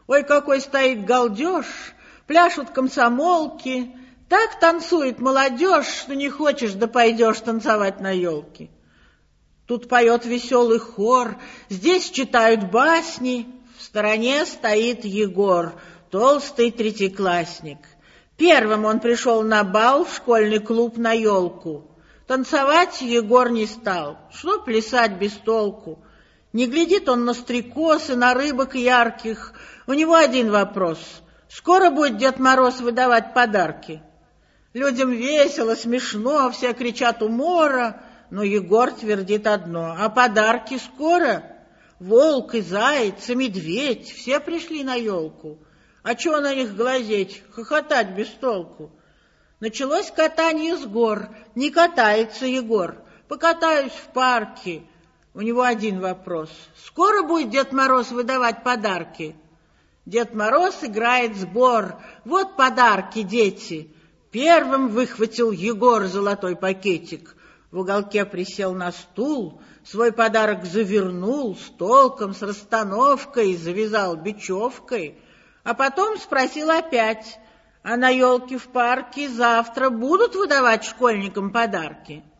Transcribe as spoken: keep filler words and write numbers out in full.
Ой, какой стоит галдеж, пляшут комсомолки, так танцует молодежь, что не хочешь, да пойдешь танцевать на елке. Тут поет веселый хор, здесь читают басни, в стороне стоит Егор, толстый третьеклассник. Первым он пришел на бал в школьный клуб на елку. Танцевать Егор не стал, что плясать без толку. Не глядит он на стрекоз и на рыбок ярких. У него один вопрос: скоро будет Дед Мороз выдавать подарки? Людям весело, смешно, все кричат умора, но Егор твердит одно: а подарки скоро? Волк и заяц, и медведь все пришли на елку. А чего на них глазеть, хохотать без толку? Началось катание с гор, не катается Егор. Покатаюсь в парке. У него один вопрос: скоро будет Дед Мороз выдавать подарки? Дед Мороз играет сбор. Вот подарки, дети. Первым выхватил Егор золотой пакетик. В уголке присел на стул, свой подарок завернул с толком, с расстановкой, завязал бечевкой, а потом спросил опять: а на елке в парке завтра будут выдавать школьникам подарки?